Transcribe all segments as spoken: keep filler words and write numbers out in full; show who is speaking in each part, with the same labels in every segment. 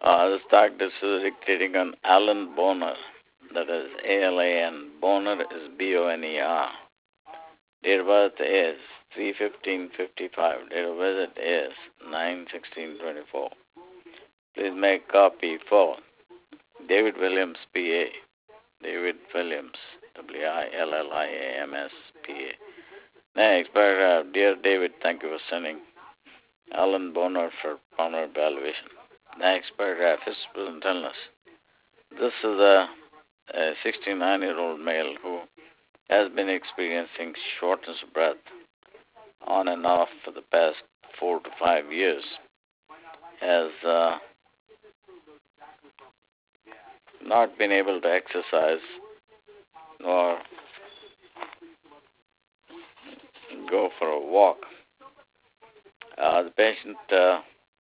Speaker 1: Uh, this doctor is dictating on Alan Boner. That is A L A N. Boner is B O N E R. Date of birth is three fifteen fifty-five. Date of visit is nine sixteen twenty-four. Please make copy for David Williams, P A. David Williams, W I L L I A M S, P A. Next paragraph. Dear David, thank you for sending Alan Boner for pulmonary evaluation. Next paragraph. Physical and illness. This is a, a sixty-nine-year-old male who has been experiencing shortness of breath on and off for the past four to five years. Has uh, not been able to exercise nor go for a walk. Uh, the patient uh,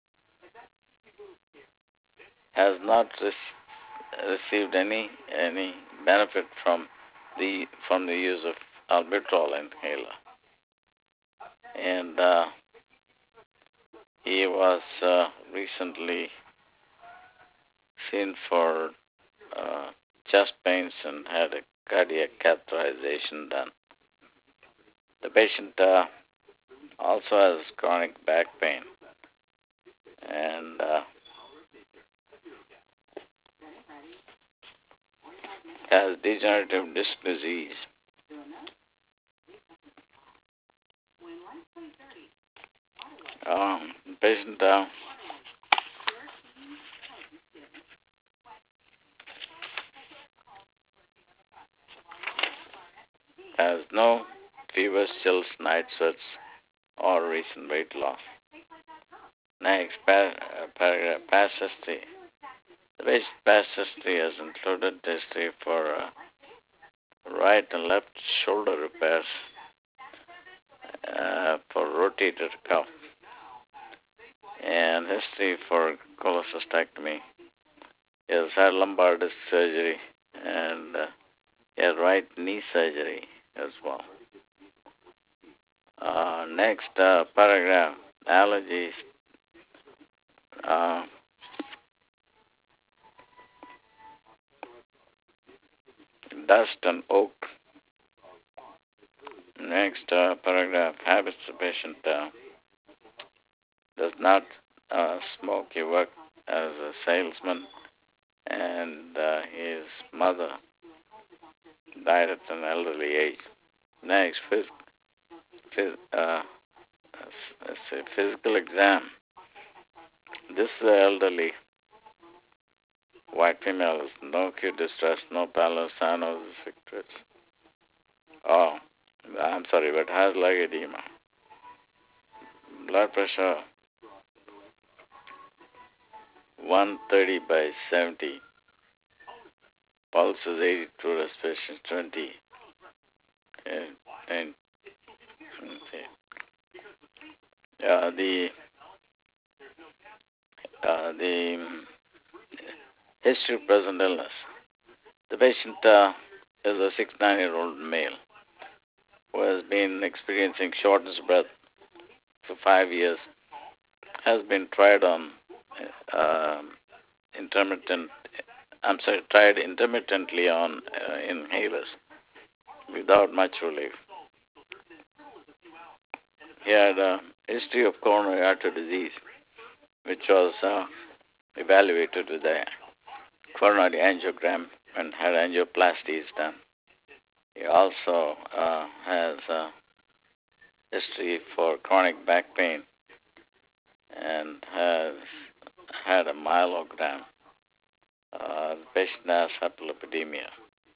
Speaker 1: has not re- received any any benefit from the from the use of albuterol inhaler, and uh, he was uh, recently seen for uh, chest pains and had a cardiac catheterization done. The patient uh, also has chronic back pain and uh, has degenerative disc disease. Um, the patient uh, has no fever, chills, night sweats, or recent weight loss. Next, par- uh, paragraph, past history. The basic past history has included history for uh, right and left shoulder repairs, uh, for rotator cuff, and history for cholecystectomy. He has had lumbar disc surgery and uh, he had right knee surgery as well. Uh, next uh, paragraph, allergies. Uh, dust and oak. Next uh, paragraph, habits. The patient uh, does not uh, smoke. He worked as a salesman, and uh, his mother died at an elderly age. Next, phys- phys- uh, let's say physical exam. This is the elderly white female has no acute distress, no pallor, cyanosis, cicatrices. Oh, I'm sorry, but has leg edema. Blood pressure one thirty by seventy. Pulse is eighty-two, respiration twenty. And, and uh, the uh, the history of present illness. The patient uh, is a sixty-nine-year-old male who has been experiencing shortness of breath for five years. Has been tried on uh, intermittent. I'm sorry, tried intermittently on uh, inhalers without much relief. He had a history of coronary artery disease, which was uh, evaluated with a coronary angiogram and had angioplasties done. He also uh, has a history for chronic back pain and has had a myelogram. Uh, the patient has hyperlipidemia.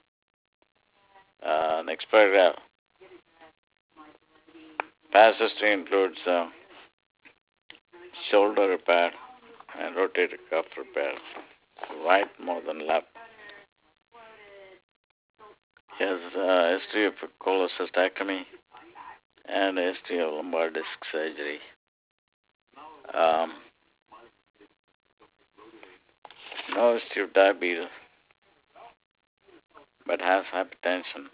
Speaker 1: Uh, next paragraph. Past history includes uh, shoulder repair and rotator cuff repair, right more than left. He has a history of cholecystectomy and a history of lumbar disc surgery. Um, no history of diabetes, but has hypertension.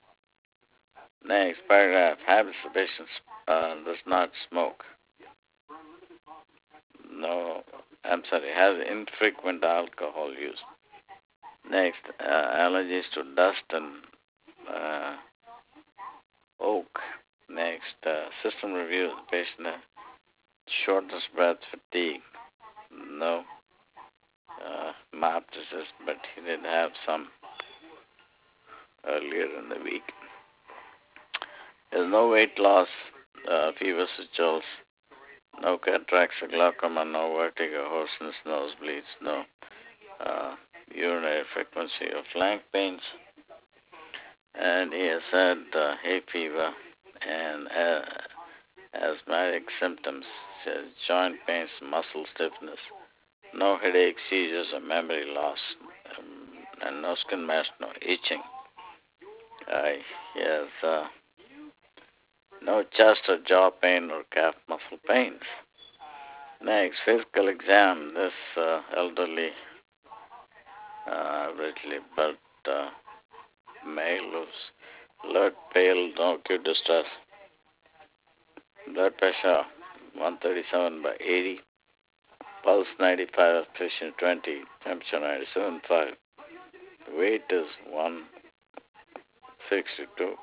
Speaker 1: Next paragraph, habits of patients uh, does not smoke. No I'm sorry, has infrequent alcohol use. Next, uh, allergies to dust and uh, oak. Next, uh, system review. The patient has shortness of breath, fatigue. No uh, myoptosis, but he did have some earlier in the week. There's no weight loss, uh, fever, chills, no cataracts or glaucoma, no vertigo, hoarseness, nosebleeds, no uh, urinary frequency or flank pains. And he has had uh, hay fever and uh, asthmatic symptoms, such as joint pains, muscle stiffness, no headache, seizures, or memory loss, um, and no skin mass, no itching. Uh, he has uh, no chest or jaw pain or calf muscle pains. Next, physical exam. This uh, elderly, uh, averagely built uh, male who's alert, pale, no acute distress. Blood pressure one thirty-seven by eighty. Pulse ninety-five, pressure twenty, temperature ninety-seven point five. Weight is one sixty-two.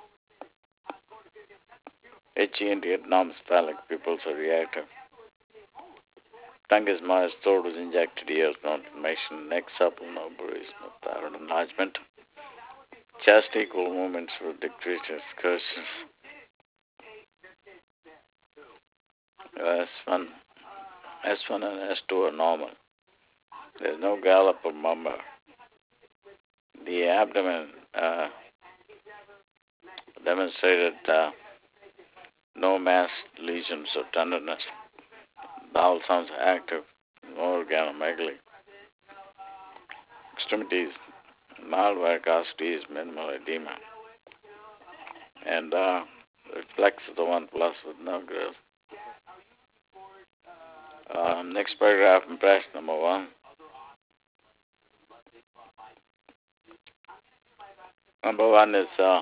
Speaker 1: Itchy and non-cephalic pupils are reactive. Tongue is moist, throat is injected, ears no inflammation, neck supple, no bruise, no thyroid enlargement. Chest equal movements with decreased excursions. S one, S one and S two are normal. There's no gallop or murmur. The abdomen uh, demonstrated uh, no mass lesions or tenderness. Bowel sounds active, no organomegaly. Extremities, mild varicosities, minimal edema. And uh, reflex of the one plus with no growth. Um, next paragraph, impression number one. Number one is uh,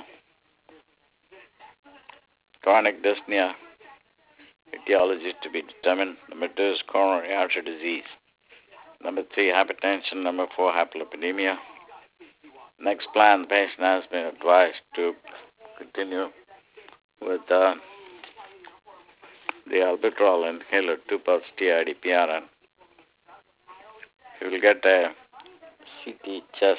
Speaker 1: chronic dyspnea, etiology to be determined. Number two is coronary artery disease. Number three, hypertension. Number four, hyperlipidemia. Next plan, the patient has been advised to continue with uh, the albuterol inhaler, two puffs T I D P R N. He will get a C T chest.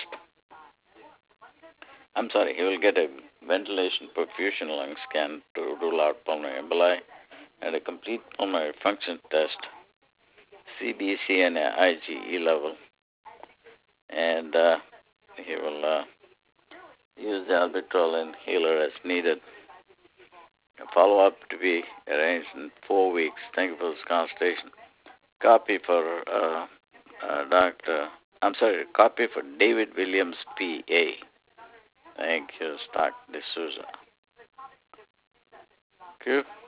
Speaker 1: I'm sorry, he will get a ventilation perfusion lung scan to rule out pulmonary emboli and a complete pulmonary function test, C B C and a IgE level. And uh, he will uh, use the albuterol inhaler as needed. A follow-up to be arranged in four weeks. Thank you for this consultation. Copy for uh, uh, Doctor I'm sorry, copy for David Williams, P A. Thank you, Stock D'Souza. Thank you.